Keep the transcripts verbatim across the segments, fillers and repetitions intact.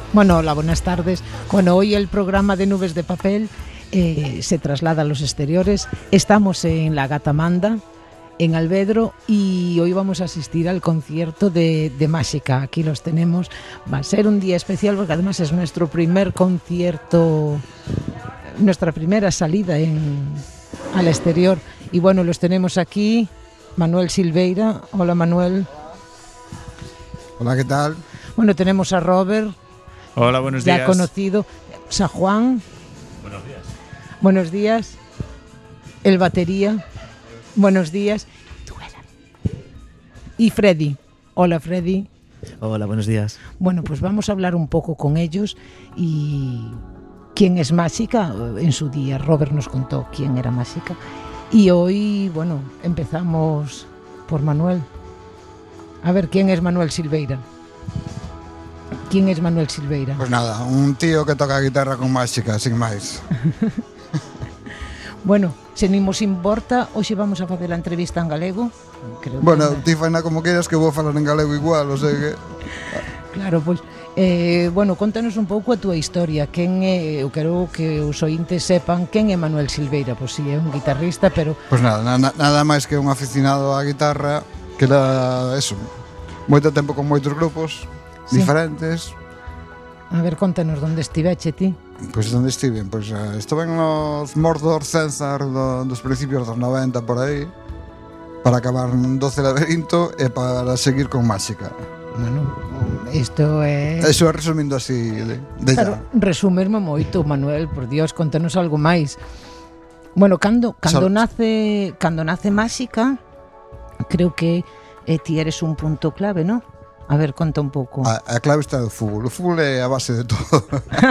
Bueno, hola, buenas tardes. Bueno, hoy el programa de Nubes de Papel eh, se traslada a los exteriores. Estamos en la Gatamanda, en Alvedro, y hoy vamos a asistir al concierto de, de Máxica. Aquí los tenemos. Va a ser un día especial porque además es nuestro primer concierto, nuestra primera salida en, al exterior. Y bueno, los tenemos aquí. Manuel Silveira. Hola, Manuel. Hola, ¿qué tal? Bueno, tenemos a Robert. Hola, buenos ya días. Ya conocido. San Juan. Buenos días. Buenos días. El batería. Buenos días. Y Freddy. Hola, Freddy. Hola, buenos días. Bueno, pues vamos a hablar un poco con ellos y quién es Máxica. En su día Robert nos contó quién era Máxica. Y hoy, bueno, empezamos por Manuel. A ver, ¿quién es Manuel Silveira? ¿Quién es Manuel Silveira? Pues nada, un tío que toca guitarra con Máxica, sin máis. Bueno, se non nos importa, hoxe vamos a facer a entrevista en galego. Creo bueno, que... ti faina como queiras que vou falar en galego igual, o sea que... Claro, pois, eh, bueno, contanos un pouco a túa historia. Quen é, eu quero que os ointes sepan quen é Manuel Silveira. Pois si, é un guitarrista, pero... Pois nada, na, nada máis que un aficionado á guitarra, que era, eso, moito tempo con moitos grupos, sí, diferentes. A ver, contanos, onde estiveche ti? Pois onde estive? Pois uh, estuve nos Mordor Censar do, dos principios dos noventa por aí, para acabar en doce Laberinto e para seguir con Máxica. Bueno, isto é... Eso é resumindo así de, de claro, ya. Resumirme moito, Manuel, por Dios, contanos algo máis. Bueno, cando, cando, Sal... nace, cando nace Máxica, creo que eh, ti eres un punto clave, ¿no? A ver, conta un pouco. A, a clave está do fútbol. O fútbol é a base de todo.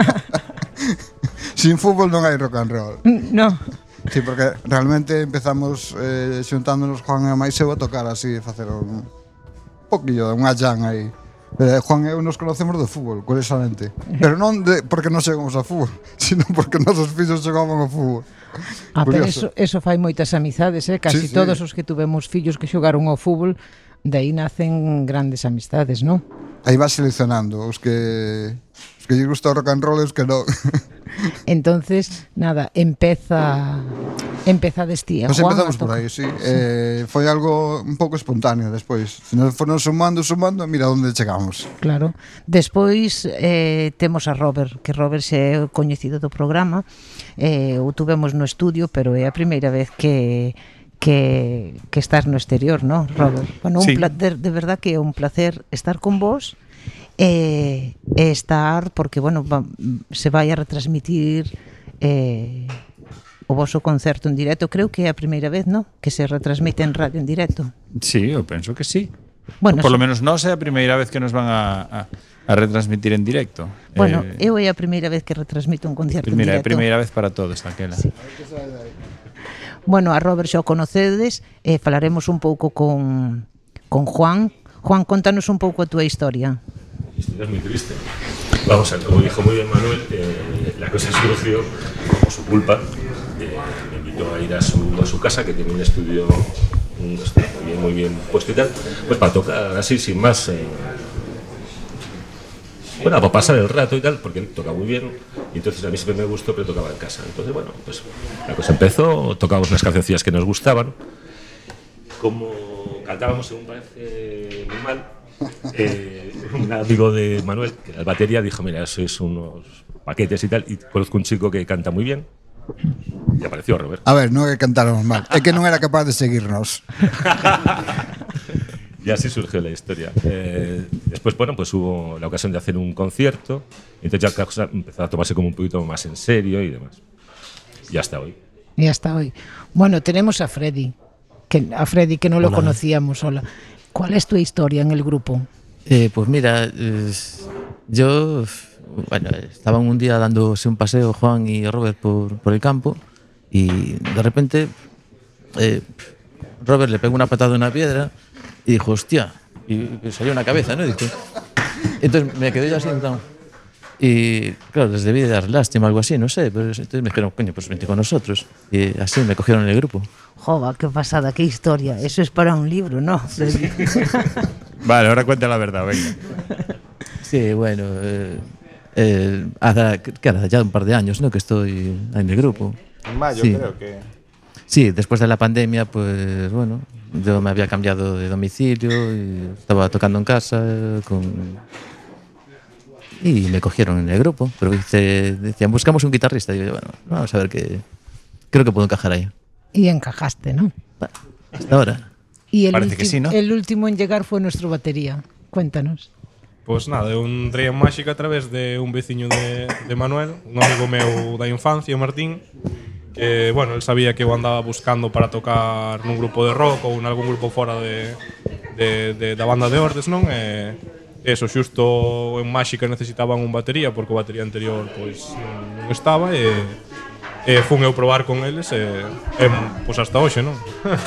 Sin fútbol non hai rock and roll. No. Sí, porque realmente empezamos eh, xuntándonos Juan e máis eu a tocar así, facer un poquillo, unha jam aí. Eh, Juan e eu nos conocemos do fútbol, curiosamente. Pero non de, porque non xogamos a fútbol, sino porque nosos fillos xogaban ao fútbol. Ah, pero eso, eso fai moitas amizades, eh? Casi sí, todos sí. Os que tuvemos fillos que xogaron ao fútbol, de aí nacen grandes amistades, non? Aí vas seleccionando os que os que lle gusta o rock and roll e os que non. Entonces, nada, empeza empeza destí, Nos Juan empezamos por aí, sí. Eh, foi algo un pouco espontáneo despois. Se nos foron sumando, sumando, mira onde chegamos. Claro. Despois eh, temos a Robert, que Robert xe é coñecido do programa. Eh, o tuvemos no estudio, pero é a primeira vez que que, que estás no exterior, ¿no, Robert? Bueno, un sí. placer, de verdad que é un placer estar con vos e eh, estar, porque, bueno, va, se vai a retransmitir eh, o vosso concerto en directo. Creo que é a primeira vez, ¿no?, que se retransmite en radio en directo. Sí, eu penso que sí. Bueno, por sí. lo menos non é a primeira vez que nos van a, a, a retransmitir en directo. Bueno, eh, eu é a primeira vez que retransmito un concerto primeira, en directo. É a primeira vez para todos, aquela. Sí. Bueno, a Robert xa o conocedes, eh, falaremos un pouco con, con Juan. Juan, contanos un pouco a túa historia. La historia es muy triste. Vamos a ver, como dijo muy bien Manuel, eh, la cosa surgió por su culpa. Eh, me invitó a ir a su, a su casa, que tiene un estudio un, muy, bien, muy bien puesto y tal, pues para tocar así sin más. Eh, Bueno, para pasar el rato y tal, porque él toca muy bien, y entonces a mí siempre me gustó, pero tocaba en casa. Entonces, bueno, pues la cosa empezó, tocábamos unas cancioncillas que nos gustaban. Como cantábamos, según parece muy mal, eh, un amigo de Manuel, que era el batería, dijo, mira, sois unos paquetes y tal, y conozco un chico que canta muy bien, y apareció Robert. A ver, non é que cantáramos mal, é que non era capaz de seguirnos. Y así surgió la historia. Eh, después, bueno, pues hubo la ocasión de hacer un concierto, y entonces ya la cosa empezó a tomarse como un poquito más en serio y demás. Y hasta hoy. Y hasta hoy. Bueno, tenemos a Freddy, que, a Freddy que no lo Hola. conocíamos. Hola. ¿Cuál es tu historia en el grupo? Eh, pues mira, eh, yo, bueno, estaban un día dándose un paseo Juan y Robert por, por el campo, y de repente eh, Robert le pegó una patada a una piedra y dijo, hostia, y salió una cabeza, ¿no? Y dijo, entonces me quedé yo así sentado. Y claro, les debí de dar lástima, algo así, no sé. Pero entonces me dijeron, coño, pues vente con nosotros. Y así me cogieron en el grupo. Jova, qué pasada, qué historia. Eso es para un libro, ¿no? Vale, ahora cuenta la verdad, venga. Sí, bueno, eh, Eh, hace, que era ya un par de años, ¿no? Que estoy en el grupo. En mayo, Sí. creo que. Sí, después de la pandemia, pues bueno, yo me había cambiado de domicilio y estaba tocando en casa con... y me cogieron en el grupo, pero dice, decían, buscamos un guitarrista. Y yo, bueno, vamos a ver qué... Creo que puedo encajar ahí. Y encajaste, ¿no? Bueno, hasta ahora. Y el, Parece que ulti- sí, ¿no? el último en llegar fue nuestro batería. Cuéntanos. Pois nada, eu entrei en Máxica a través de un veciño de, de Manuel, un amigo meu da infancia, Martín, que, bueno, él sabía que eu andaba buscando para tocar nun grupo de rock ou en algún grupo fora de, de, de, da banda de Ordes, non? E eso, xusto en Máxica necesitaban un batería, porque o batería anterior pois non, non estaba, e, e fun eu probar con eles, e, e pois hasta hoxe, non?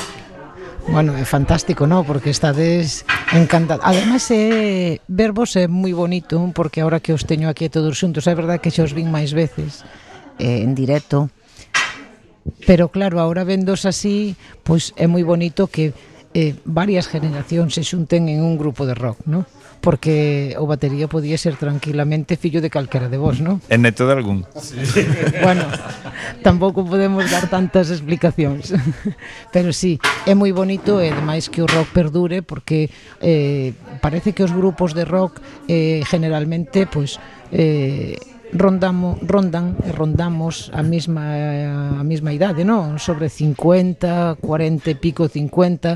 Bueno, é fantástico, ¿no? Porque estades encantados. Además, é, verbos é moi bonito, porque ahora que os teño aquí todos xuntos, é verdad que xa os vin máis veces eh, en directo. Pero claro, ahora vendos así, pois é moi bonito que eh, varias generacións se xunten en un grupo de rock, ¿no? Porque o batería podía ser tranquilamente fillo de calquera de vos, ¿no? É neto de algún. Bueno, tampouco podemos dar tantas explicacións. Pero sí, é moi bonito e ademais que o rock perdure, porque eh, parece que os grupos de rock eh, generalmente pois eh, rondamos, rondan e rondamos a mesma a mesma idade, non? Sobre cincuenta, cuarenta e pico, cincuenta.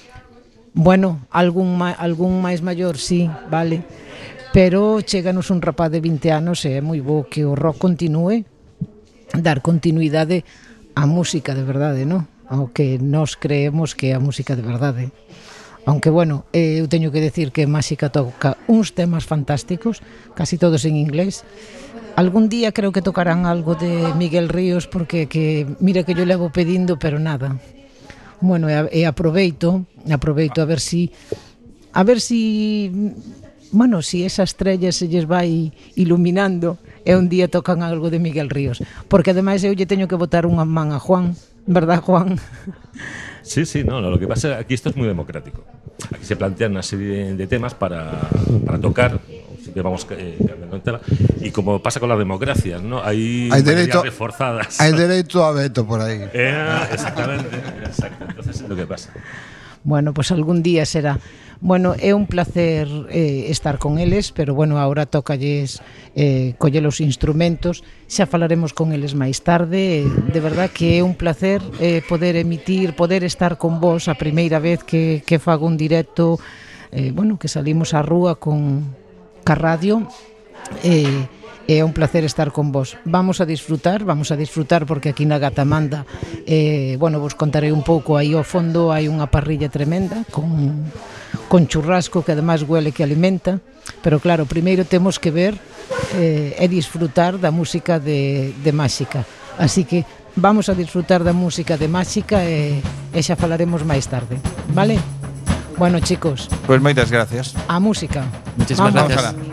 Bueno, algún ma, algún máis maior, sí, vale. Pero cheganos un rapaz de vinte anos e é moi bo que o rock continúe, dar continuidade á música de verdade, non? Ao que nós creemos que é a música de verdade. Aunque, bueno, eh, eu teño que decir que Máxica toca uns temas fantásticos, casi todos en inglés. Algún día creo que tocarán algo de Miguel Ríos, porque que mira que yo levo pedindo, pero nada. Bueno, e, e aproveito, aproveito a ver si a ver si bueno, si esa estrella se lles vai iluminando e un día tocan algo de Miguel Ríos, porque ademais eu lle teño que botar unha man a Juan, verdad, Juan? Sí, sí, no, no, lo que pasa es que aquí esto es muy democrático. Aquí se plantean una serie de temas para, para tocar, así que vamos eh, cambiando de tema. Y como pasa con las democracias, ¿no? Hay, Hay mayorías derecho- reforzadas. Hai dereito a veto por aí. Eh, exactamente, exacto. Entonces es lo que pasa. Bueno, pues algún día será. Bueno, é un placer eh, estar con eles, pero bueno, ahora tócalles eh, coller os instrumentos, xa falaremos con eles máis tarde. De verdad que é un placer eh, poder emitir, poder estar con vos a primeira vez que, que fago un directo, eh, bueno, que salimos á rúa con ca radio. Eh, é un placer estar con vos. Vamos a disfrutar, vamos a disfrutar porque aquí na Gatamanda eh, bueno, vos contarei un pouco, aí ao fondo hai unha parrilla tremenda con, con churrasco que ademais huele que alimenta, pero claro, primeiro temos que ver eh, e disfrutar da música de, de Máxica, así que vamos a disfrutar da música de Máxica e, e xa falaremos máis tarde, vale? Bueno, chicos, Pois moitas gracias. a música. Muchísimas Vamos. gracias. Ojalá.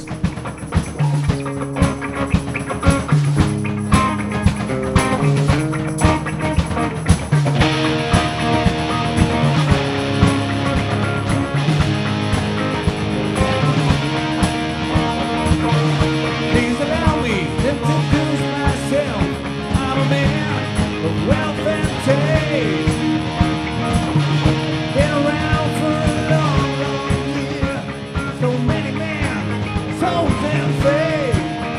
Please allow me to introduce myself. I'm a man of wealth and taste. Been around for a long, long year. So many men, souls and faith.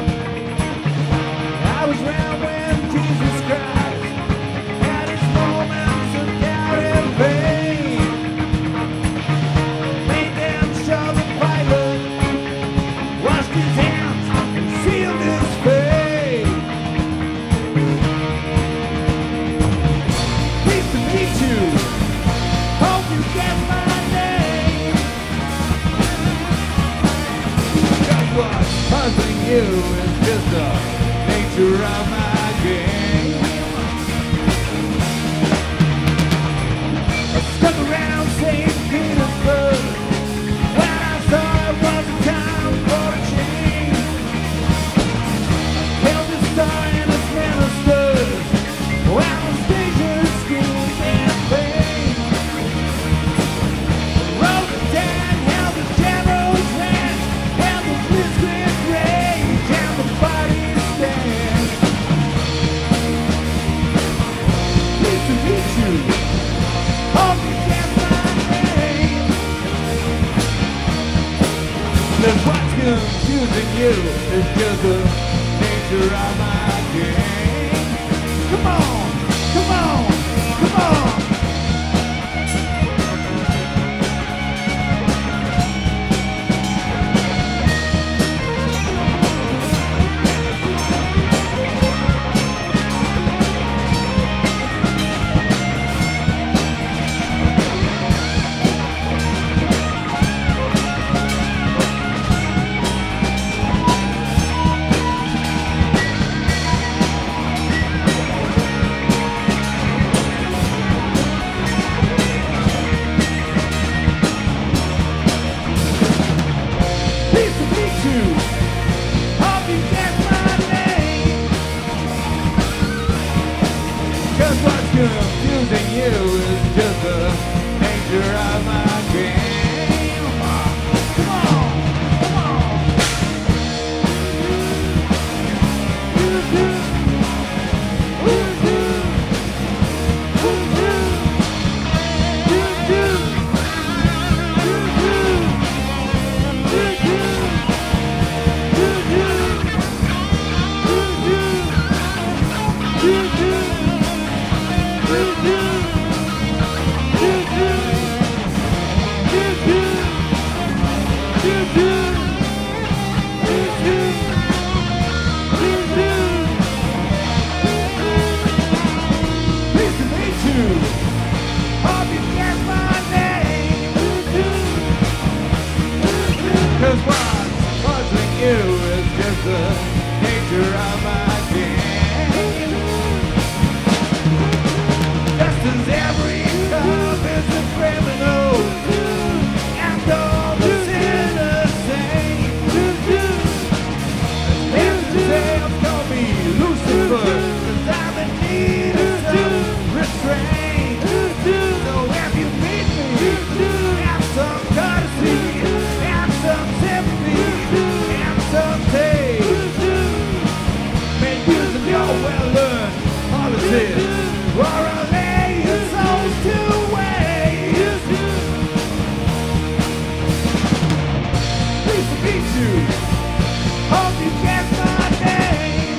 I was around when Jesus Christ had his moments of doubt and pain. Made them show the Pilate, washed his hands and sealed his fate. Pleased to meet you. Hope you get my name. Just what's puzzling you is just the nature of my game. I stuck around Saint Petersburg when I saw it was a time for a change. Held a star in its ministers while the stages screamed and pain. Rode the tide, held the general's ranch, held the blitzkrieg rage. Cause what's confusing you is just the nature of my game. Come on, come on, come on. Confusing you is just the nature of my game. Come on, come on. Cause what's puzzling you is just the nature of my game. Just as every cop is a criminal, and all the sinners say, if the sales call me Lucifer, cause I'm in need of some restraint. So if you meet me, have some courtesy, have some sympathy, have some taste. Make use of your well-learned policies, or I'll lay your souls to waste. Pleased to meet you. Hope you get my name.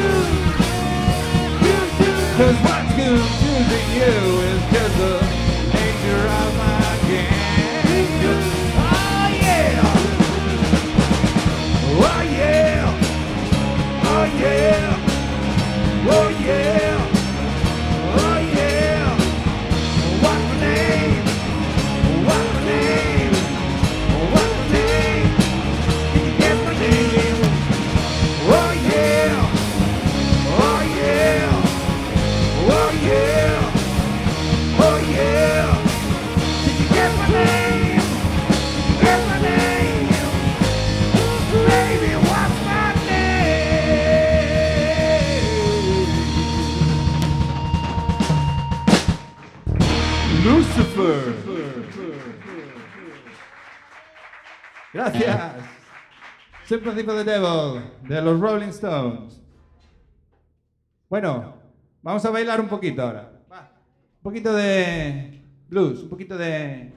Cause what's confusing you is just the nature of my game. Oh yeah. Oh yeah. Oh yeah. Oh yeah. Oh yeah. What's my name? What's my name? What's my name? Can you guess my name? Oh yeah. Oh yeah. Oh yeah. Oh yeah. Can you guess my name? Guess my name? Baby, what's my name? Lucifer. Gracias. Sympathy for the Devil, de los Rolling Stones. Bueno, vamos a bailar un poquito ahora. Va. Un poquito de blues, un poquito de...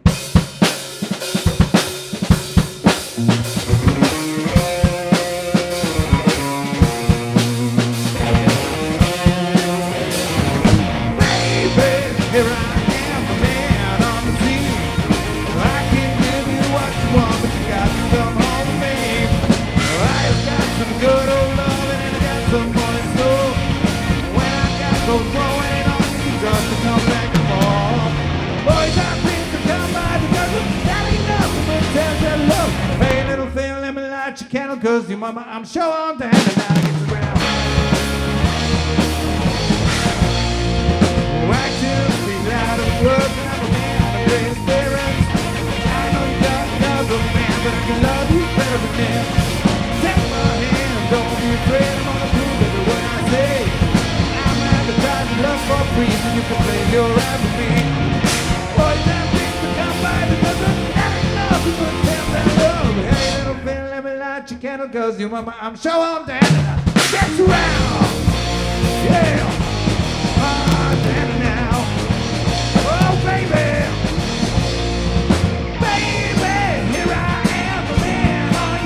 Baby, here I am, the man on the scene. I can give you what you want, but you got to come home with me. I've got some good old loving and I got some money, so when I got those blowing it on you, just to come back and forth. Boys, I think to come by because that ain't nothing but tender love. Hey, little thing, let me light your candle, cause your mama, I'm sure on down and now gets around. Actions speak loud of words, and I'm a man of great experience. I know you got another man, but I can love you better than him. Take my hand, don't be afraid, I'm gonna prove every word I say. I'm advertising love for free, so you can play your rap with me. Boys and things to come by because of that ain't nothing but tender love. Hey, little thing, let me light your candle, cause your mama, I'm sure I'm down and I get you around. Yeah. Ah, damn it now. Oh, baby. Baby, here I am, the man on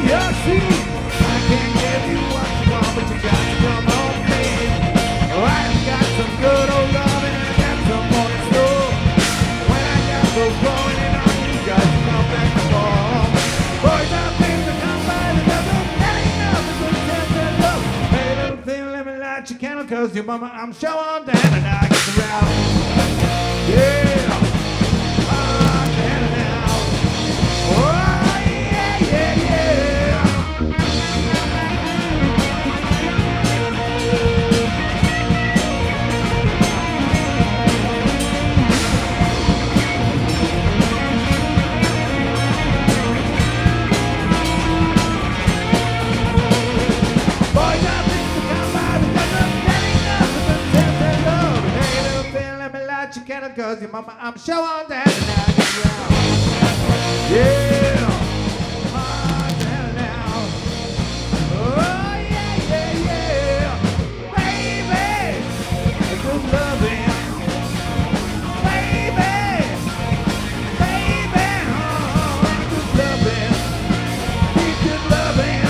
cause your mama, I'm showing down and I get around. Yeah, on down now. Oh, yeah, yeah, yeah. Boys, I think to come by because I'm getting nothing but tender love. Hey, little thing, let me light your candle, cause your mama, I'm showing down and I get around. Yeah, on down now. Oh, yeah, yeah, yeah. Baby, good loving. Baby, baby, oh, good loving. Good loving.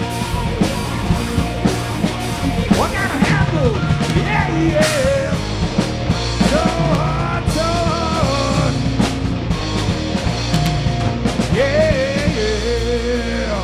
What kind of handle? Yeah, yeah. So hard, so hard. Yeah, yeah.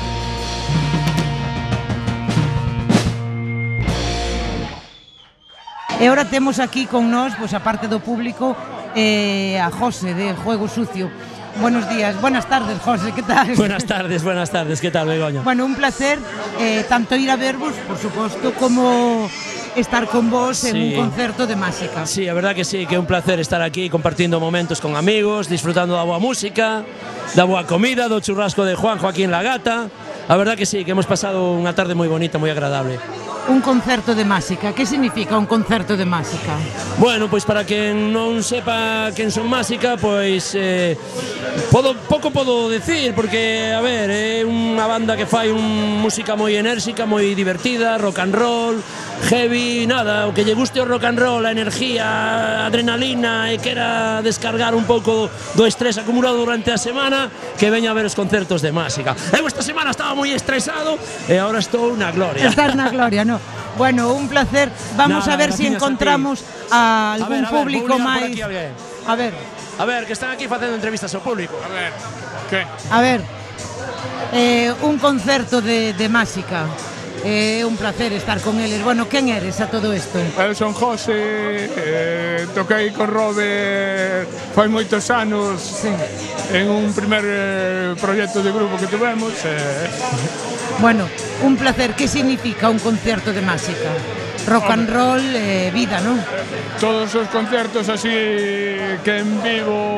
E ahora temos aquí con nós, pois a parte do público, eh, a José de Juego Sucio. Buenos días, buenas tardes, José, ¿qué tal? Buenas tardes, buenas tardes, ¿qué tal, Begoña? Bueno, un placer eh, tanto ir a vervos, por suposto, como estar con vos en Sí. un concerto de Máxica. Sí, a verdad que sí, que é un placer estar aquí compartindo momentos con amigos, disfrutando da boa música, da boa comida, do churrasco de Juanjo aquí en La Gata. A verdad que sí, que hemos pasado unha tarde moi bonita, moi agradable. Un concerto de Máxica, que significa un concerto de Máxica? Bueno, pois para quen non sepa quen son Máxica, pois eh, podo, pouco podo decir, porque, a ver, é unha banda que fai un música moi enérxica, moi divertida, rock and roll, heavy, nada, o que lle guste o rock and roll, a energía, a adrenalina e quera descargar un pouco do estrés acumulado durante a semana, que veña a ver os concertos de Máxica. Eu esta semana estaba moi estresado e agora estou na gloria. Estás na gloria, no? Bueno, un placer. Vamos Nada, a ver si gracias a ti. encontramos a algún A ver, a ver, público vou liar por máis. aquí alguén. A ver, A ver, que están aquí facendo entrevistas ao público. A ver, que? a ver. Eh, un concerto de, de Máxica. É eh, un placer estar con eles. Bueno, quen eres a todo isto? Eu son José, eh, toquei con Robert fai moitos anos Sí. en un primer eh, proxecto de grupo que tuvemos. Eh, Bueno, un placer. Que significa un concerto de Máxica? Rock and roll, eh, vida, non? todos os concertos así que en vivo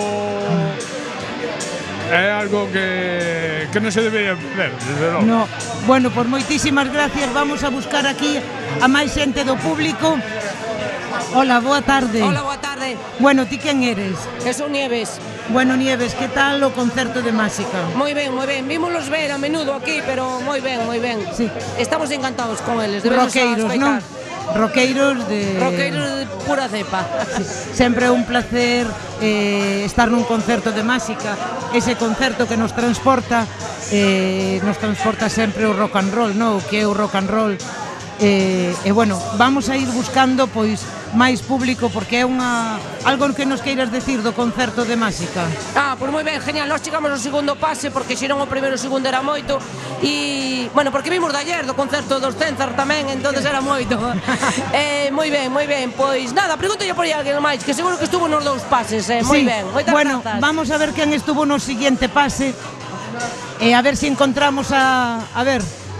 é algo que, que non se debería perder, desde logo. No. Bueno, por moitísimas gracias. Vamos a buscar aquí a máis xente do público. Hola, boa tarde. Hola, boa tarde. Bueno, ti quen eres? Que son Nieves. Bueno, Nieves, que tal o concerto de Máxica? Moi ben, moi ben. Vímolos ver a menudo aquí, pero moi ben, moi ben. Sí. Estamos encantados con eles. Debemos Roqueiros, a non? escoitar. Roqueiros de... Roqueiros de pura cepa. Sí. Sempre é un placer eh, estar nun concerto de Máxica. Ese concerto que nos transporta eh, nos transporta sempre o rock and roll, non? O que é o rock and roll. E, e bueno, vamos a ir buscando pois máis público, porque é unha algo que nos queiras decir do concerto de Máxica. Ah, pois moi ben, genial. Nós chegamos ao segundo pase porque xeron o primeiro e o segundo era moito e, bueno, porque vimos de ayer do concerto dos Cenzar tamén, entonces era moito. eh, moi ben, moi ben. Pois nada, pregúntalle por aí alguén máis, que seguro que estuvo nos dous pases, eh, moi Sí. ben. Moitas Bueno, grazas. vamos a ver quen estuvo no siguiente pase e a ver se encontramos a... A ver...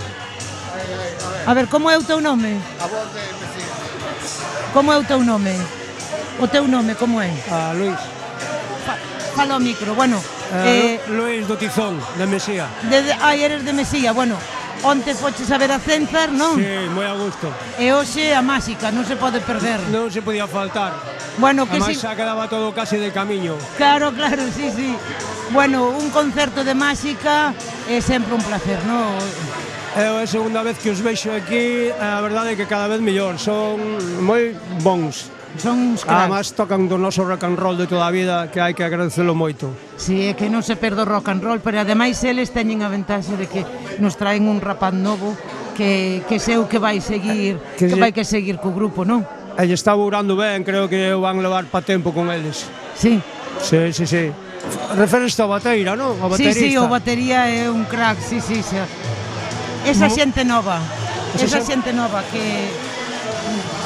A ver, como é o teu nome? A voz de Mesía. Como é o teu nome? O teu nome, como é? A Luis. Fa, fala ao micro, bueno. Eh, Eh, Luis do Tizón, de Mesía. de, de, ai, eres de Mesía, bueno. Onte foches a ver a Cenzar, non? Sí, moi a gusto. E hoxe a Máxica, non se pode perder. Non se podía faltar. Bueno, que Además, si... xa quedaba todo casi de camiño. Claro, claro, sí, sí. Bueno, un concerto de Máxica é sempre un placer, non? É a segunda vez que os vexo aquí, a verdade é que cada vez mellor. Son moi bons. Son uns cracks. Además tocan do noso rock and roll de toda a vida, que hai que agradecelo moito. Si, é que non se perde o rock and roll, pero ademais eles teñen a ventaxe de que nos traen un rapaz novo que, que seu que vai seguir, Que que se- vai que seguir co grupo, non? E lle está burando ben, creo que o van levar pa tempo con eles. Sí. Sí, sí, sí. Referes ao bateira, non? O Sí, baterista. sí, o batería é un crack, sí, sí, xa. Esa No. xente nova, Esa esa xe- xente nova que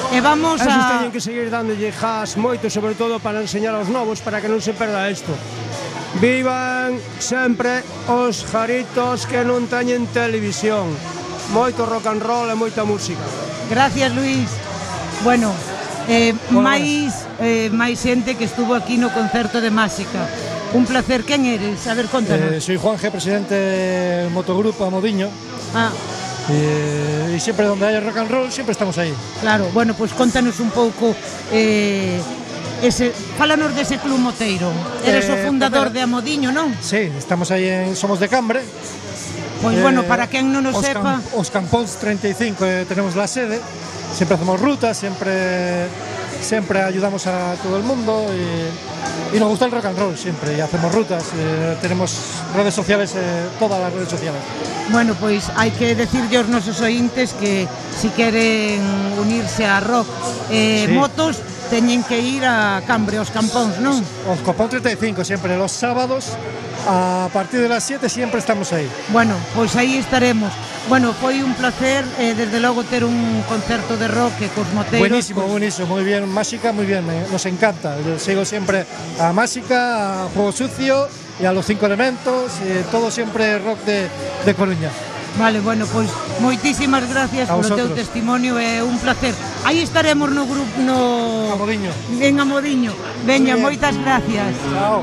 E vamos Esos a... teñen que seguir dándolle jas moito, sobre todo para enseñar aos novos, para que non se perda isto. Vivan sempre os jaritos que non teñen televisión. Moito rock and roll e moita música. Gracias, Luis. Bueno, eh, máis eh, máis xente que estuvo aquí no concerto de Máxica. Un placer. Quen eres? A ver, contanos. Eh, soy Juan G, presidente del motogrupo Amodiño. Ah, Eh, y siempre donde haya rock and roll, siempre estamos ahí. claro. Bueno, pues contanos un pouco eh, ese, fálanos dese club moteiro. Eres o Eh, fundador primero- de Amodiño, non? Sí, estamos ahí en Somos de Cambre. Pois Eh, bueno, para quen non o os sepa, Cam- Os Campóns treinta y cinco eh, tenemos la sede. Siempre hacemos rutas, siempre, siempre ayudamos a todo el mundo y, y nos gusta el rock and roll siempre. Y hacemos rutas, eh, tenemos redes sociales, eh, todas las redes sociales. bueno, pois hai que decirlle aos nosos ointes que si queren unirse a rock eh, Sí. motos, teñen que ir a Cambre, aos Campóns, non? Os Campóns treinta y cinco siempre, los sábados a partir de las siete siempre estamos ahí. Bueno, pois aí estaremos. Bueno, foi un placer, eh, desde logo, ter un concerto de rock e cos moteiros. Buenísimo, pois, buenísimo, muy bien, Máxica, muy bien, eh, nos encanta. Yo sigo siempre a Máxica, a Juego Sucio y a Los Cinco Elementos, y todo siempre rock de, de Coruña. Vale, bueno, pois moitísimas gracias A polo teu vosotros. testimonio, é un placer. Aí estaremos no grupo no Amodiño. En Amodiño. Veña, Muy bien. moitas gracias. Chao.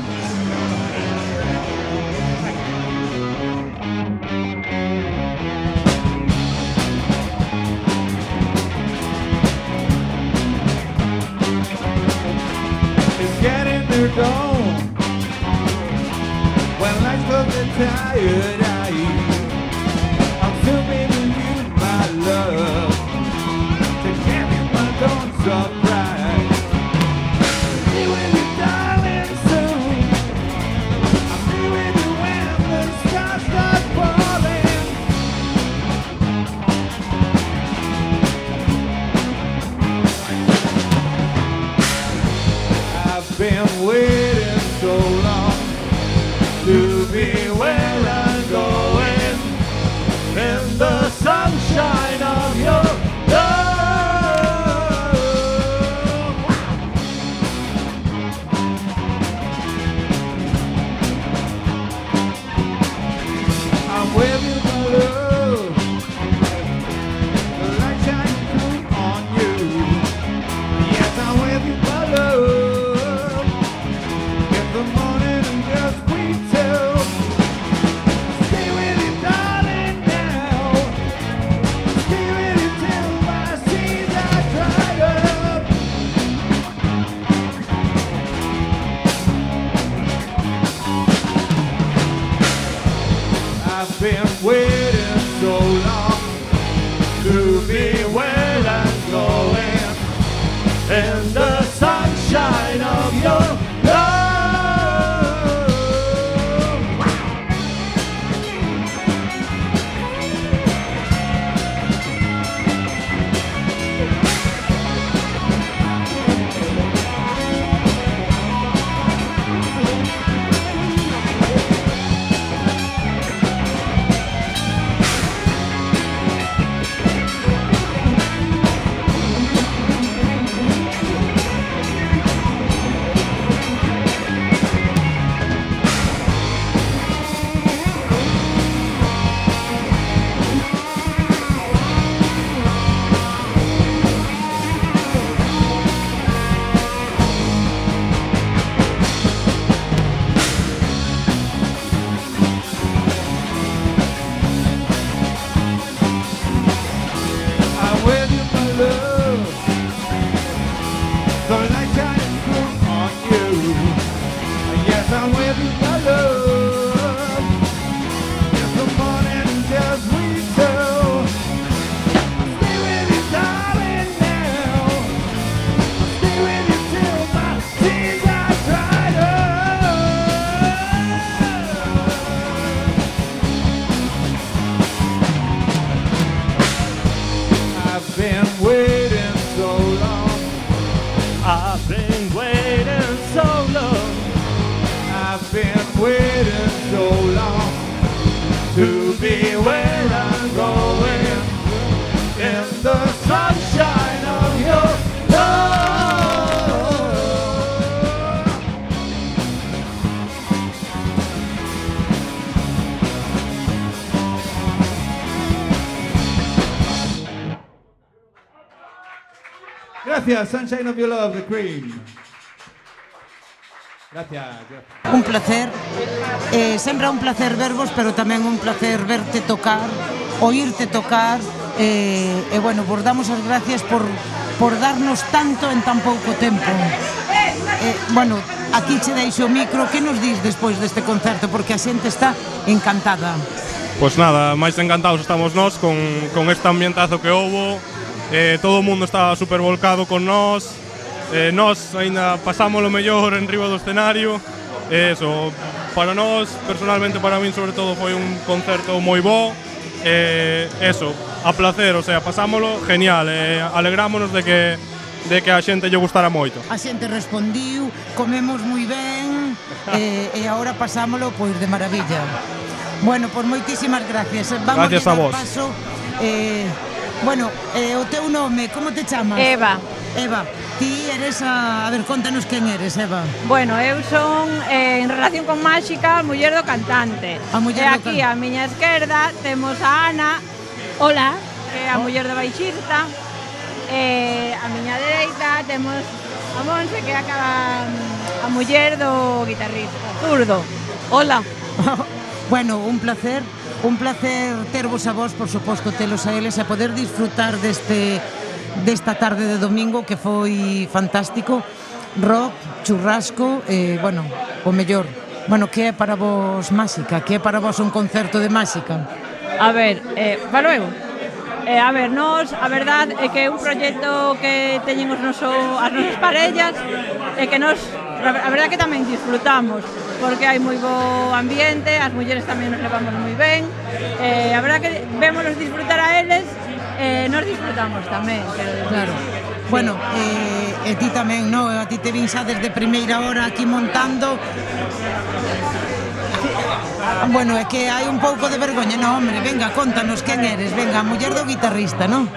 It's getting their dome. When life's tough and tired eyes, I'm swimming in you, my love, to give you my dawn surprise. Be with you, darling, soon. I'll be with you when the stars start falling. I've been waiting so long to be where I'm going in the sunshine of your love. I'm with you, my love. The light shines through on you. Yes, I'm with you, my love. In the morning and just we two. Stay with you, darling, now. Stay with you till my seas are dried up. I've been waiting so long to be where I'm going in the sunshine of your love. Gracias, Sunshine of Your Love, The Cream. Gracias. Un placer, eh, sempre é un placer vervos, pero tamén un placer verte tocar, oírte tocar, eh, e bueno, vos damos as gracias por, por darnos tanto en tan pouco tempo. Eh, bueno, aquí che deixo o micro, que nos dis despois deste concerto, porque a xente está encantada. Pois nada, máis encantados estamos nós con, con este ambientazo que houbo, eh, todo o mundo está super volcado con nós, eh, nós aínda pasamos o mellor en riba do escenario, e eso, para nós, personalmente para min sobre todo foi un concerto moi bo, e eh, eso, a placer, o sea, pasámolo genial, e eh, alegrámonos de que de que a xente lle gustara moito. A xente respondiu, comemos moi ben, e, e agora pasámolo pois de maravilla. Bueno, pois moitísimas gracias. Vamos gracias a vos. Paso, eh, bueno, eh, o teu nome, como te chamas? Eva. Eva, ti eres a... A ver, contanos quen eres, Eva. Bueno, eu son, eh, en relación con Máxica, muller do cantante. A muller e do aquí, can... a miña esquerda, temos a Ana. Hola. Que é a muller do baixista. E a miña dereita temos a Monse, que é a, a muller do guitarrista, zurdo. Hola. Bueno, un placer, un placer tervos a vos, por suposto, telos a eles, e poder disfrutar deste... desta tarde de domingo que foi fantástico, rock, churrasco, e, bueno, o mellor. Bueno, que é para vos Máxica? Que é para vos un concerto de Máxica? A ver, eh, falo eu. Eh, a ver, nós, a verdade é que é un proxecto que teñen os noso, as nosas parellas e que nós, a verdade que tamén disfrutamos, porque hai moi bo ambiente, as mulleres tamén nos levamos moi ben, eh, a verdade que vémonos disfrutar a eles, eh, nos disfrutamos tamén. Pero claro. Sí. Bueno, eh, e ti tamén, no? A ti te vin xa desde primeira hora aquí montando. Bueno, é que hai un pouco de vergoña, no, hombre, venga, contanos quen eres, venga, a muller do guitarrista, non?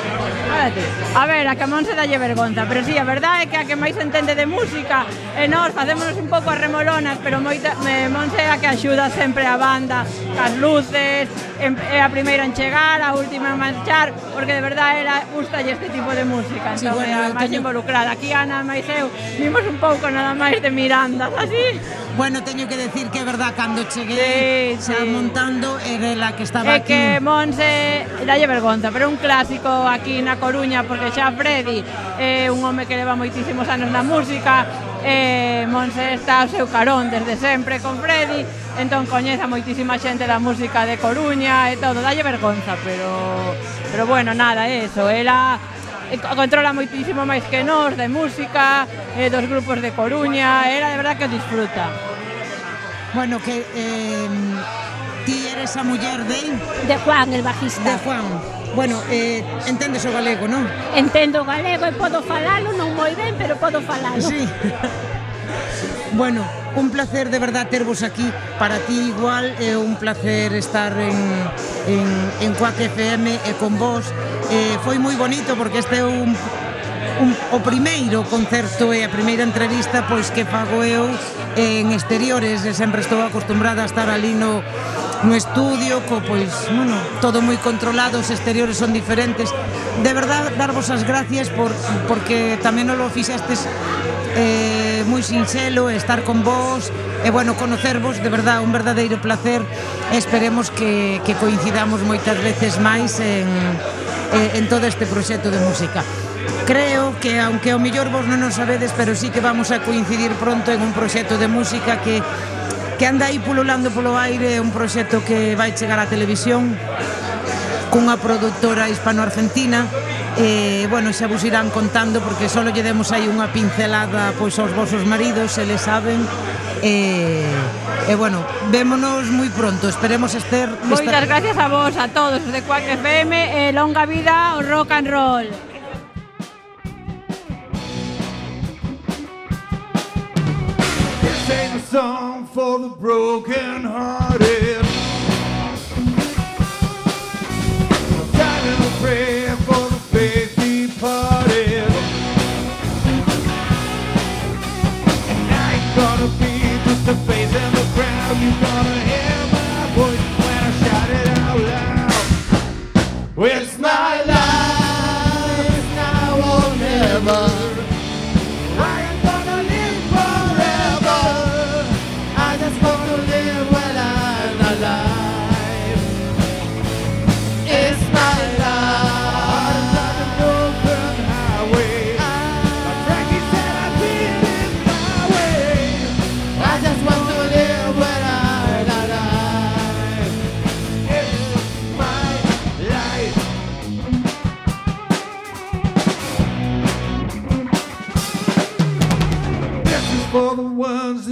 A ver, a que a Monse dalle vergonza, pero sí, a verdade é que a que máis entende de música e nós facémonos un pouco as remolonas, pero moita, me, Monse é a que axuda sempre a banda, as luces, é a primeira en chegar, a última en marchar, porque de verdade era gustalle este tipo de música, entón sí, bueno, é a máis teño... involucrada. Aquí Ana máis eu vimos un pouco nada máis de mirandas, así. Bueno, teño que decir que é verdad, cando cheguei sí, xa sí. montando, era la que estaba é aquí. É que Monse dalle vergonza, pero un clásico aquí na Coruña, porque xa Freddy é un home que leva moitísimos anos na música, e Monse está ao seu carón desde sempre con Freddy, entón coñece a moitísima xente da música de Coruña e todo, dalle vergonza, pero pero bueno, nada, eso, ela controla moitísimo máis que nós de música, eh, dos grupos de Coruña, era de verdad que disfruta. Bueno, que eh, ti eres a muller de... De Juan, el bajista. De Juan. Bueno, eh, entendes o galego, non? Entendo o galego e podo falalo, non moi ben, pero podo falalo. Sí. Bueno, un placer de verdad tervos aquí. Para ti igual é un placer estar en, en, en Quack F M e con vos. Eh, foi moi bonito porque este é un, un, o primeiro concerto e a primeira entrevista pois que fago eu en exteriores, e sempre estou acostumbrada a estar ali no, no estudio, co, pois, bueno, todo moi controlado, os exteriores son diferentes. De verdad, darvos as gracias por, porque tamén non lo fixestes eh, moi sinxelo, estar con vos, e, bueno, conocervos, de verdad, un verdadeiro placer. Esperemos que, que coincidamos moitas veces máis en, en todo este proxecto de música. Creo que, aunque ao mellor vos non nos sabedes, pero sí que vamos a coincidir pronto en un proxecto de música que que anda aí pululando polo aire, un proxecto que vai chegar á televisión cunha produtora hispano-argentina, e, bueno, xa vos irán contando porque só lle demos aí unha pincelada pois aos vosos maridos, eles saben, e, e bueno, vémonos moi pronto, esperemos ester... Moitas gracias a vos, a todos os de Quack F M, e longa vida ao rock and roll. Sing a song for the broken hearted. Silent a prayer for the faith departed. And I ain't gonna be just a face in the crowd. You're gonna hear my voice when I shout it out loud. It's my life now or never.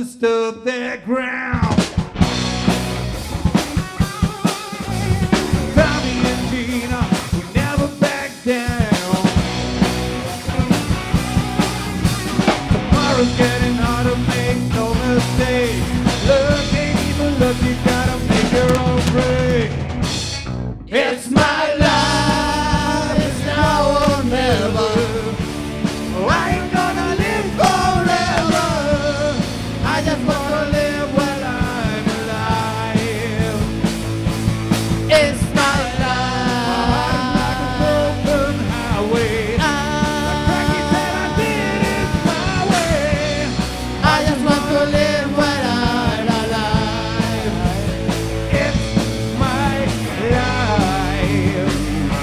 that stood their ground. Tommy and Gina would never back down. Tomorrow's getting harder, make no mistake. Look, ain't even look, you gotta make your own break. It's my life, it's now or never. I ain't gonna live forever. I just wanna live while I'm alive. It's my life, like a broken highway. The cracky that I did is my way. I just want to live while I'm alive. It's my life.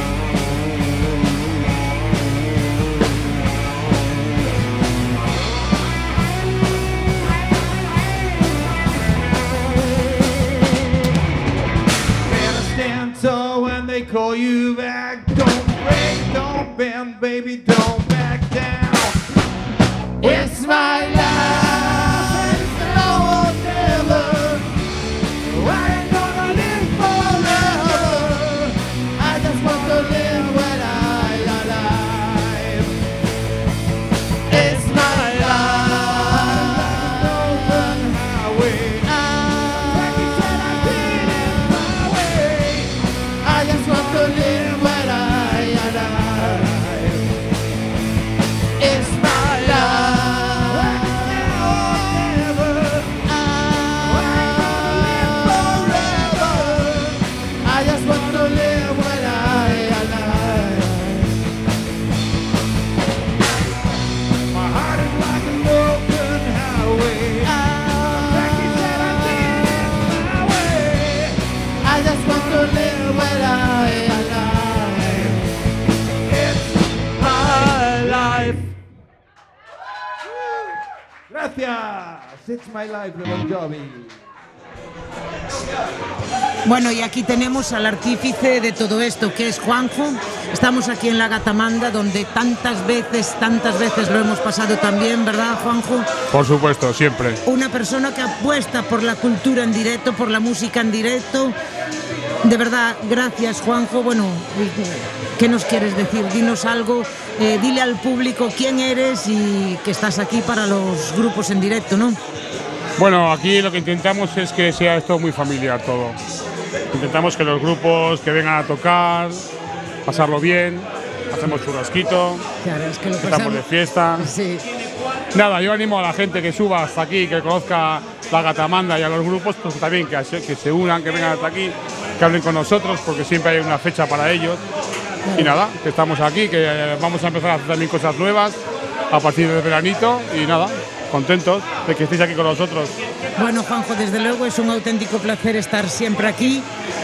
Better stand tall when they call you back. Don't break, don't bend, baby, don't back down. It's my life, it's now or never. I ain't gonna live forever. I just want to live when I'm alive. It's my life, open highway. Like you said, I did it my way. I just want to live when I'm alive. It's my life, now or never. I ain't gonna live forever. I just want to live when I'm alive. My heart is like an open highway. Like you said, I did it my way. I just want to live when I'm alive. It's my life. Gracias. It's my life de Bon Jovi. Bueno, y aquí tenemos al artífice de todo esto, que es Juanjo. Estamos aquí en la Gatamanda, donde tantas veces, tantas veces lo hemos pasado también, ¿verdad, Juanjo? Por supuesto, siempre. Una persona que apuesta por la cultura en directo, por la música en directo. De verdad, gracias, Juanjo. Bueno, ¿qué nos quieres decir? Dinos algo, eh, dile al público quién eres y que estás aquí para los grupos en directo, ¿no? Bueno, aquí lo que intentamos es que sea esto muy familiar todo. Intentamos que los grupos que vengan a tocar, pasarlo bien, hacemos churrasquito, Claro, es que lo estamos pasamos- de fiesta. Sí. Nada, yo animo a la gente que suba hasta aquí, que conozca la Gatamanda y a los grupos, pues también que se, que se unan, que vengan hasta aquí, que hablen con nosotros, porque siempre hay una fecha para ellos. Y nada, que estamos aquí, que eh, vamos a empezar a hacer también cosas nuevas a partir del veranito y nada, contentos de que estéis aquí con nosotros. Bueno, Juanjo, desde luego es un auténtico placer estar siempre aquí.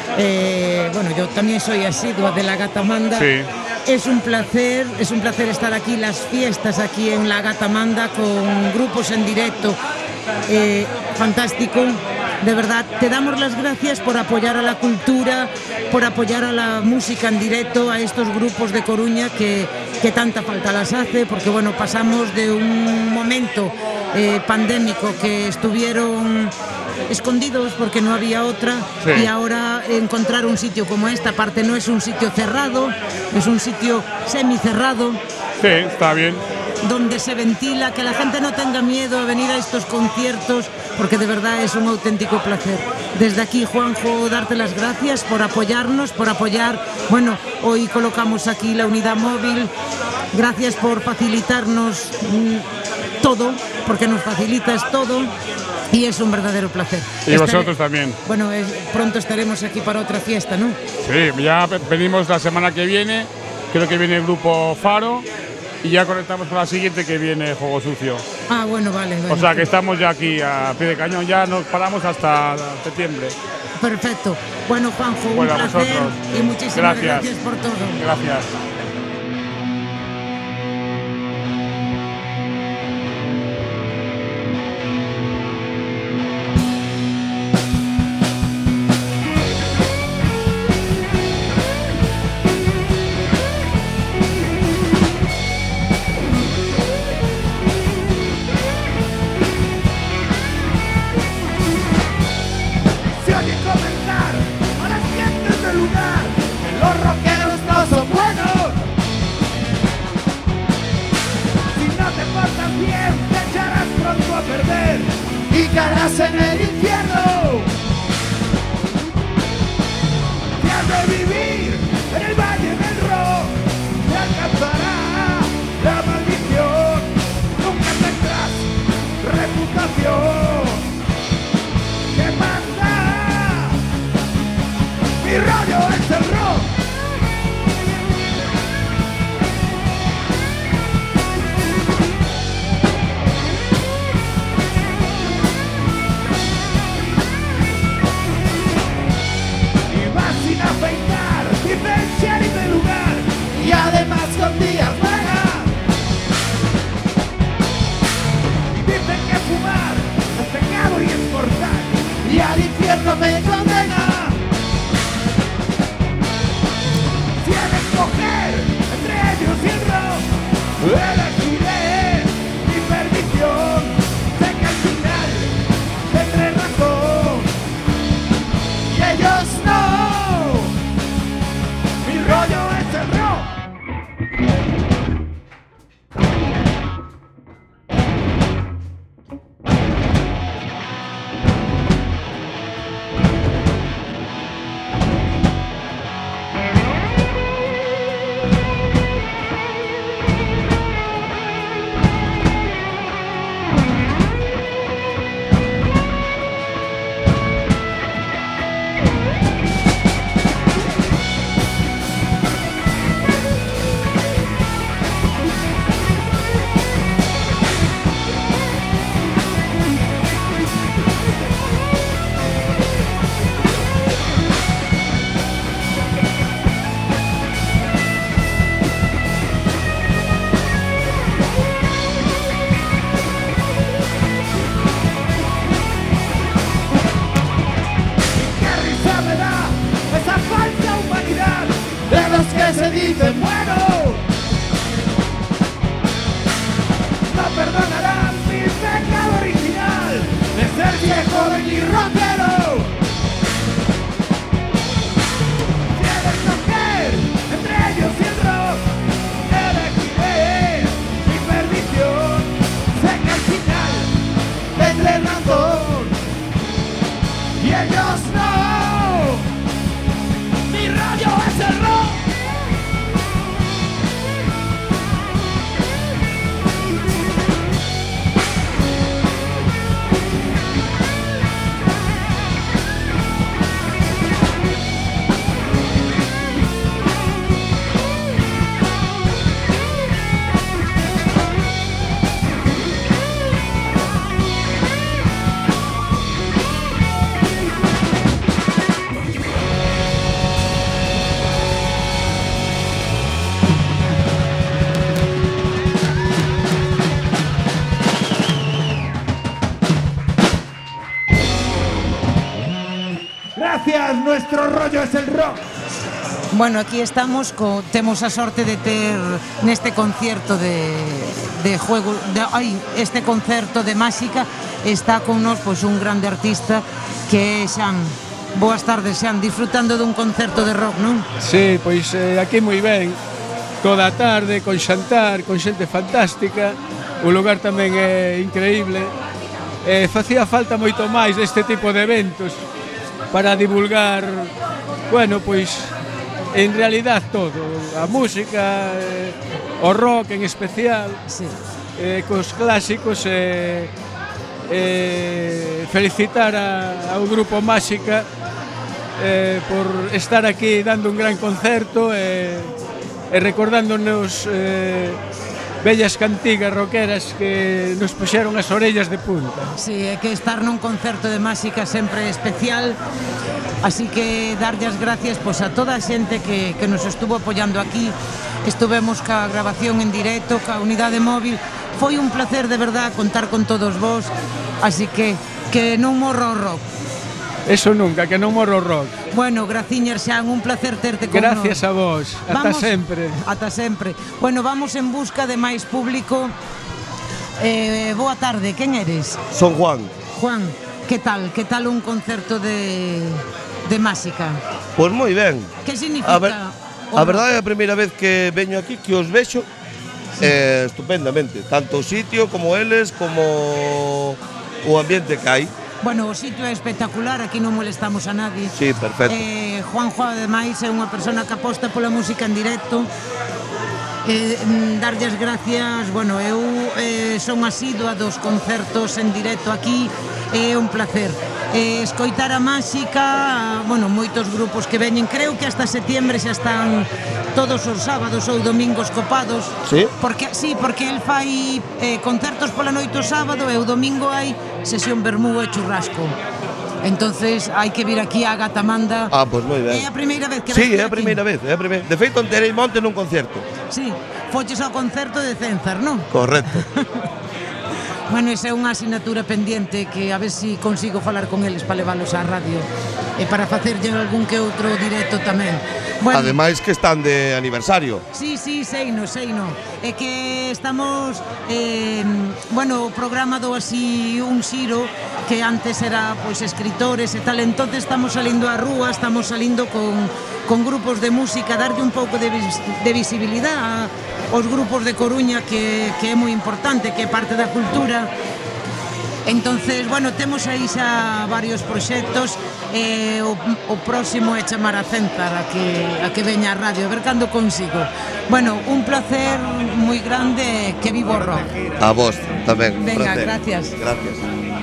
Eh, bueno, yo también soy asidua de la Gatamanda. Sí. Es un placer, es un placer estar aquí, las fiestas aquí en la Gatamanda con grupos en directo. Eh, fantástico, de verdad. Te damos las gracias por apoyar a la cultura, por apoyar a la música en directo, a estos grupos de Coruña que, que tanta falta las hace, porque bueno, pasamos de un momento eh, pandémico que estuvieron escondidos porque no había otra, Sí. y ahora encontrar un sitio como este, aparte no es un sitio cerrado, es un sitio semicerrado, Sí, está bien. donde se ventila, que la gente no tenga miedo a venir a estos conciertos, porque de verdad es un auténtico placer. Desde aquí, Juanjo, darte las gracias por apoyarnos, por apoyar, bueno, hoy colocamos aquí la unidad móvil, gracias por facilitarnos mm, todo, porque nos facilitas todo, y es un verdadero placer. Y Estaré- vosotros también. Bueno, es- pronto estaremos aquí para otra fiesta, ¿no? Sí, ya ve- venimos la semana que viene, creo que viene el grupo Faro y ya conectamos con la siguiente que viene Juego Sucio. Ah, bueno, vale. O bueno. sea que estamos ya aquí a pie de cañón, ya nos paramos hasta septiembre. Perfecto. Bueno, Juanjo, un Bueno, a placer vosotros. y muchísimas Gracias. gracias por todo. Gracias. en el infierno. Si has de vivir en el valle del rock, te alcanzará la maldición. Nunca tendrás reputación. ¿Qué manda? Mi rollo es el rock. Sin afeitar, sin pensar y de lugar, y además con días vagas. Y dicen que fumar es pecado y es mortal, y al infierno me condena. Si he de escoger entre ellos y el rock, elegiré mi perdición. Sé que al final tendré razón, y ellos no. Mi rollo es el rock. Se dicen buenos, no perdonarán mi pecado original de ser viejo de mi rockero. Si he de escoger entre ellos y el rock, elegiré mi perdición. Sé que al final tendré razón, y ellos no. Mi rollo es el rock. Gracias, nuestro rollo es el rock. Bueno, aquí estamos, co, temos a sorte de ter neste concerto de, de juego, de, ai, este concerto de Máxica, está con nos pois, un grande artista que é Xan. Boas tardes, Xan, disfrutando dun concerto de rock, non? Sí, pois eh, aquí moi ben, toda a tarde, con xantar, con xente fantástica, o lugar tamén é increíble. Eh, facía falta moito máis deste tipo de eventos para divulgar, bueno, pois, en realidad todo, a música, eh, o rock en especial, sí. eh, cos clásicos, eh, eh, felicitar a, ao grupo Máxica eh, por estar aquí dando un gran concerto e eh, eh, recordándonos eh, bellas cantigas rockeras que nos puxeron as orellas de punta. Sí, é que estar nun concerto de Máxica sempre é especial, así que darlle as gracias pois, a toda a xente que, que nos estuvo apoiando aquí. Estuvemos ca grabación en directo, ca unidade móvil. Foi un placer de verdad contar con todos vos, así que que non morro o rock. Eso nunca, que non morro o rock. Bueno, graciñas, Xan, un placer terte con Gracias nos. a vos, ata Vamos, sempre. Ata sempre. Bueno, vamos en busca de máis público. Eh, boa tarde, quen eres? Son Juan. Juan, que tal? Que tal un concerto de, de Máxica? Pois moi ben. Que significa? A, ver, a verdade é a primeira vez que veño aquí, que os vexo sí. eh, estupendamente. Tanto o sitio, como eles, como o ambiente que hai. Bueno, o sitio é espectacular, aquí non molestamos a nadie. Sí, perfecto. Eh, Juanjo, ademais, é unha persona que aposta pola música en directo. Eh, darlles gracias, bueno, eu eh, son asidua dos concertos en directo aquí, é un placer. Eh, escoitar a Máxica, bueno, moitos grupos que veñen, creo que hasta setiembre xa están todos os sábados ou domingos copados. Sí? Porque, sí, porque el fai eh, concertos pola noite o sábado e o domingo hai sesión vermú e churrasco. Entonces hai que vir aquí á Gatamanda. Ah, pois moi ben. É a primeira vez que Sí, ves é a primeira vez, é a primeira. De feito, enterei monte nun concerto. Sí, foches ao concerto de Cenzar, non? Correcto. Bueno, esa é unha asignatura pendiente que a ver se si consigo falar con eles para leválos á radio e para facerlle algún que outro directo tamén. Bueno, Ademais que están de aniversario. Sí, sí, seino, seino. É que estamos, eh, bueno, o programa do así un xiro que antes era pois escritores e tal, entonces estamos salindo á rúa, estamos salindo con, con grupos de música, darlle un pouco de, vis, de visibilidade aos grupos de Coruña que, que é moi importante, que é parte da cultura. Entonces, bueno, temos aí xa varios proxectos e o, o próximo é chamar a Cenzar a que, a que veña a radio, a ver cando consigo. Bueno, un placer moi grande, que vivo o rock. A vos tamén. Venga, placer. gracias. Gracias.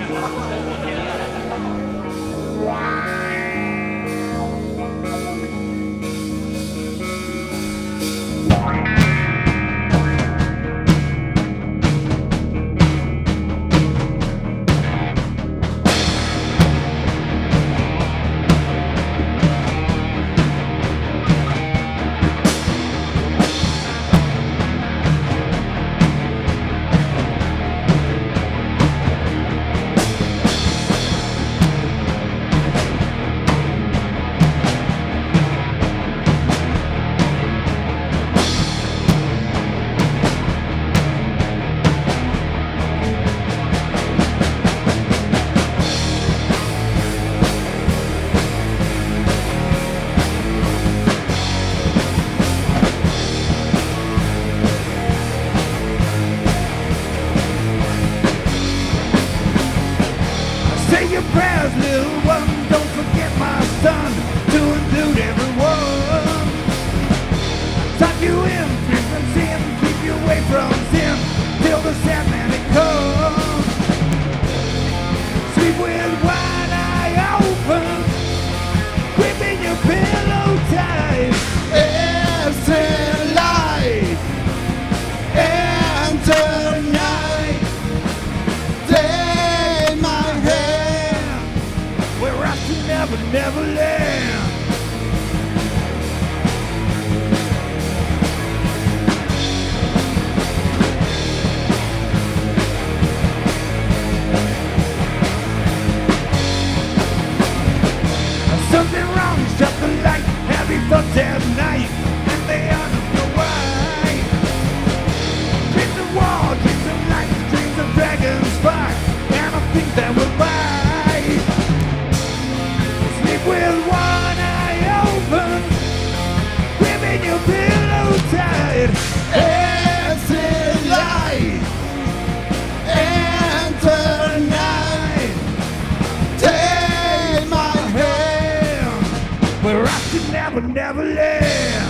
Say your prayers, little one. Don't forget my son, to include everyone. Tuck you in, free from sin, keep you away from sin, till the Sandman it comes. Sleep with one eye open, gripping your pillow tight. Enter light, enter night. Take my hand, we're up to never, never land. Something wrong, shut the light, heavy thoughts at night, and they don't know why. Dreams of war, dreams of light, dreams of dragons spark, and I think that we'll buy. Sleep with one eye open, gripping your pillow tight. Enter light, enter night. Take my hand, we're off to never, never land.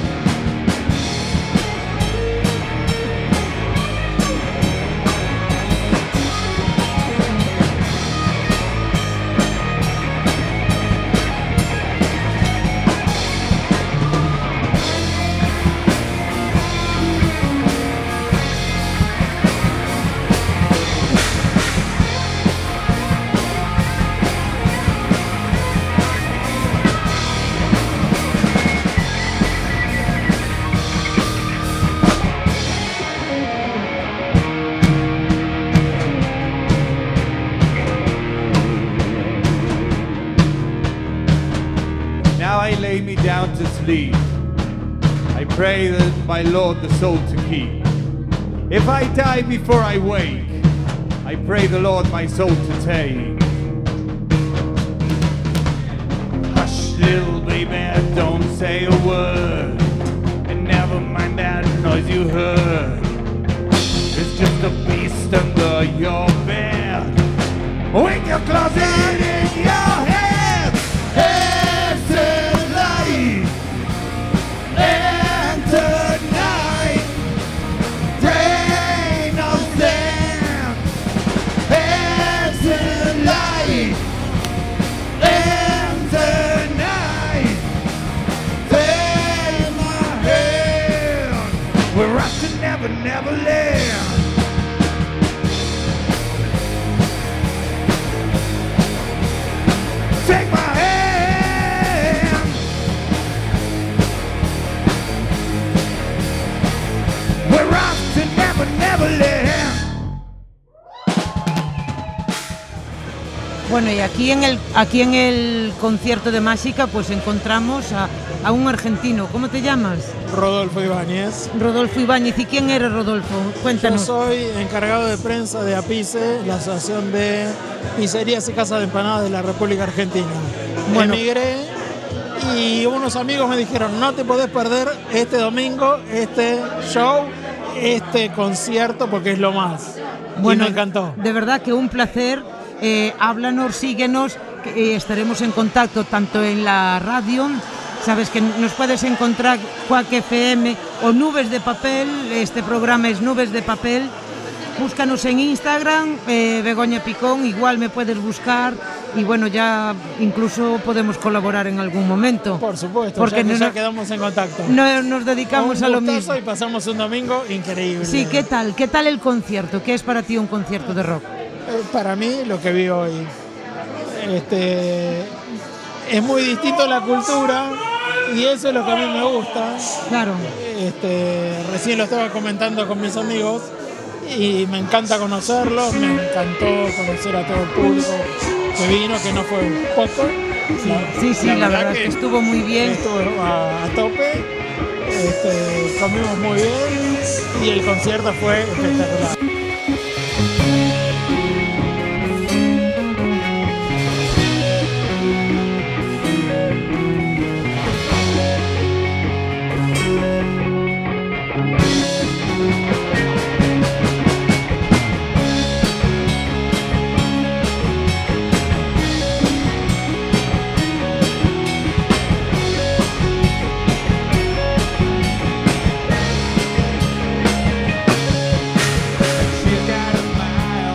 Now I lay me down to sleep. I pray that my Lord the soul to keep. If I die before I wake, I pray the Lord my soul to take. Hush, little baby, don't say a word, and never mind that noise you heard. It's just a beast under your bed. When your closet never, never land. Take my hand. We're off to never, never land. Bueno, y aquí en el aquí en el concierto de Máxica pues encontramos a, a un argentino. ¿Cómo te llamas? Rodolfo Ibáñez. Rodolfo Ibáñez. ¿Y quién eres, Rodolfo? Cuéntanos. Yo soy encargado de prensa de APICE, la Asociación de Pizzerías y Casas de Empanadas de la República Argentina. Bueno. Emigré y unos amigos me dijeron, no te podés perder este domingo, este show, este concierto, porque es lo más. Bueno, y me encantó. De verdad que un placer. Eh, háblanos, síguenos, que, eh, estaremos en contacto tanto en la radio, sabes que nos puedes encontrar Quack F M o Nubes de Papel, este programa es Nubes de Papel, búscanos en Instagram, eh, Begoña Picón, igual me puedes buscar y bueno, ya incluso podemos colaborar en algún momento. Por supuesto, porque ya, que no, ya quedamos en contacto. No, nos dedicamos un a lo gustazo mismo. Y pasamos un domingo increíble. Sí, ¿qué tal? ¿Qué tal el concierto? ¿Qué es para ti un concierto de rock? Para mí, lo que vi hoy, este, es muy distinto a la cultura y eso es lo que a mí me gusta. Claro. Este, recién lo estaba comentando con mis amigos y me encanta conocerlos, me encantó conocer a todo el público que vino, que no fue poco. Sí, sí, sí, la, la verdad, verdad que estuvo muy bien. Estuvo a, a tope, este, comimos muy bien y el concierto fue espectacular. She's got a smile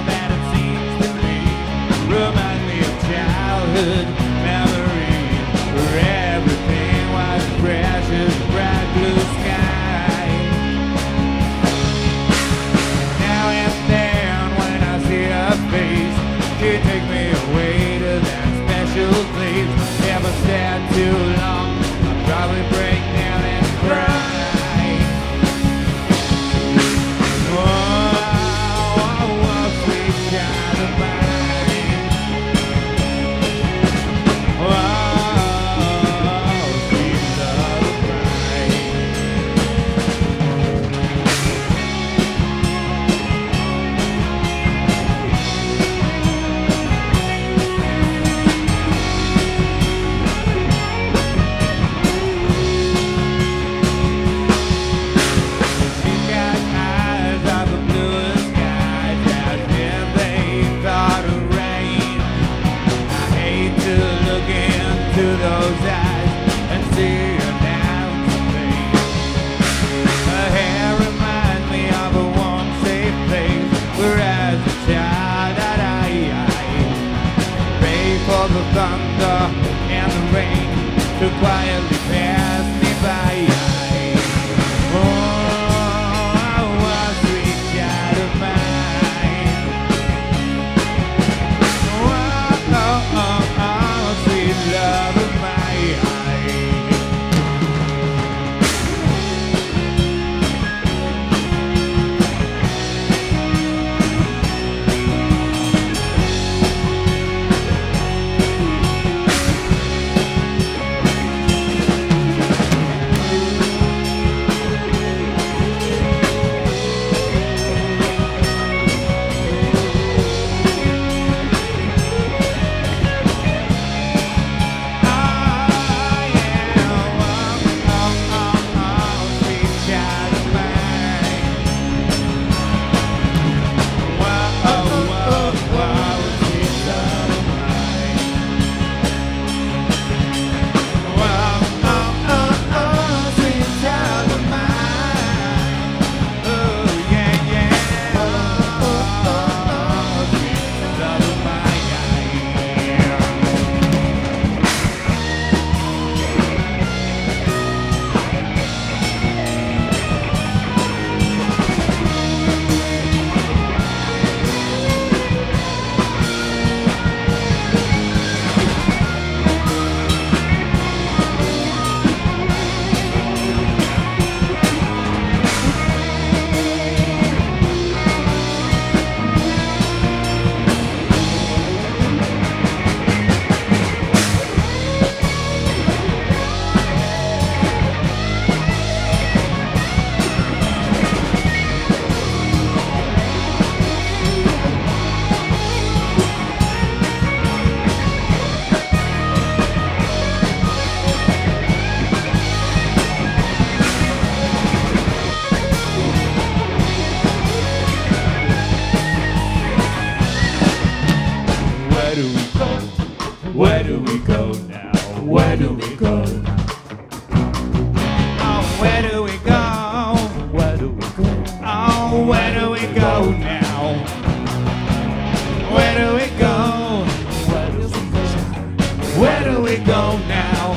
go now? Where do we go? Where do we go? Where do we go now?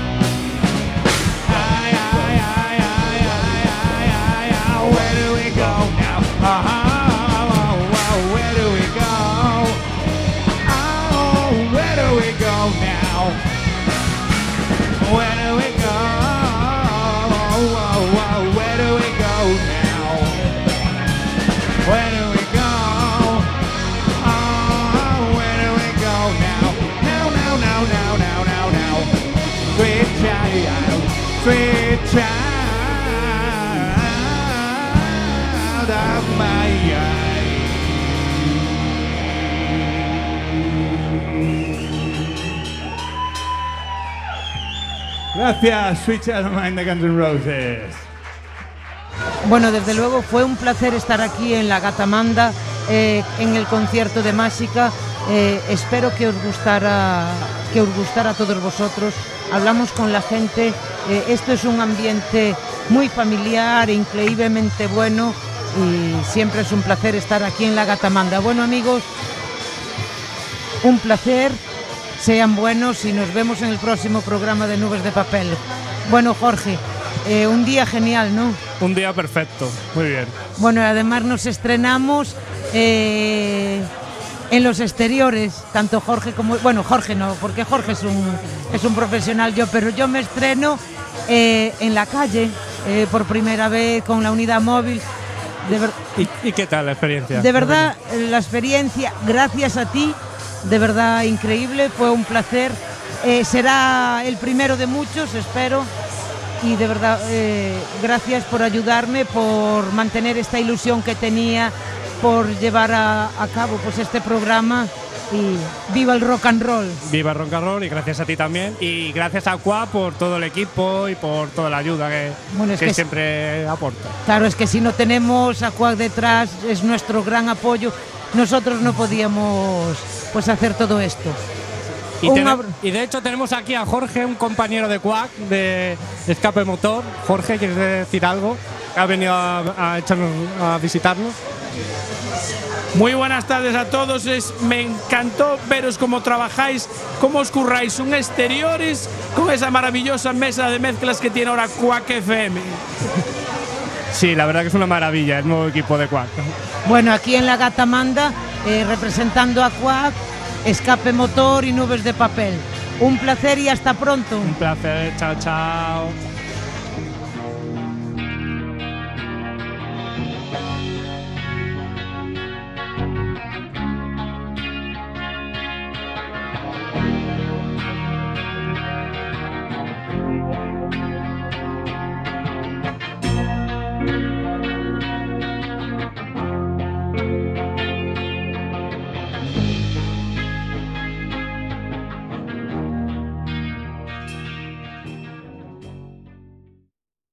Aye, aye, aye, aye, aye, aye, aye, aye. Where do we go now? Uh-huh. Where do we go? Oh, where do we go now? Where do we go? Oh, oh, where do we go now? Where do we go? Oh, where do we go now? Now, now, now, now, now, now, now. Sweet child, sweet child of my eye. Gracias, Sweet Child of Mine de Guns N' Roses. Bueno, desde luego fue un placer estar aquí en la Gatamanda, eh, en el concierto de Máxica. Eh, espero que os gustara, que os gustara a todos vosotros. Hablamos con la gente. Eh, esto es un ambiente muy familiar, increíblemente bueno, y siempre es un placer estar aquí en la Gatamanda. Bueno, amigos, un placer. Sean buenos y nos vemos en el próximo programa de Nubes de Papel. Bueno, Jorge, eh, un día genial, ¿no? Un día perfecto, muy bien. Bueno, además nos estrenamos eh, en los exteriores, tanto Jorge como... Bueno, Jorge no, porque Jorge es un, es un profesional, yo, pero yo me estreno eh, en la calle eh, por primera vez con la unidad móvil. De ver... ¿Y, ¿Y qué tal la experiencia? De verdad, la experiencia, gracias a ti, de verdad increíble, fue un placer. Eh, será el primero de muchos, espero. Y de verdad, eh, gracias por ayudarme, por mantener esta ilusión que tenía, por llevar a, a cabo pues, este programa. Y viva el rock and roll. Viva el rock and roll y gracias a ti también. Y gracias a Qua por todo el equipo y por toda la ayuda que, bueno, es que, que siempre aporta. Claro, es que si no tenemos a Quack detrás, es nuestro gran apoyo. Nosotros no podíamos pues hacer todo esto. Y, ten, y de hecho tenemos aquí a Jorge, un compañero de Quack, de Escape Motor. Jorge, ¿quieres decir algo? Ha venido a, a, echarnos, a visitarnos. Muy buenas tardes a todos. Es, me encantó veros cómo trabajáis, cómo os curráis un exteriores con esa maravillosa mesa de mezclas que tiene ahora Quack F M. Sí, la verdad que es una maravilla el nuevo equipo de Quack. Bueno, aquí en la Gatamanda, eh, representando a Quack, Escape Motor y Nubes de Papel. Un placer y hasta pronto. Un placer, chao, chao.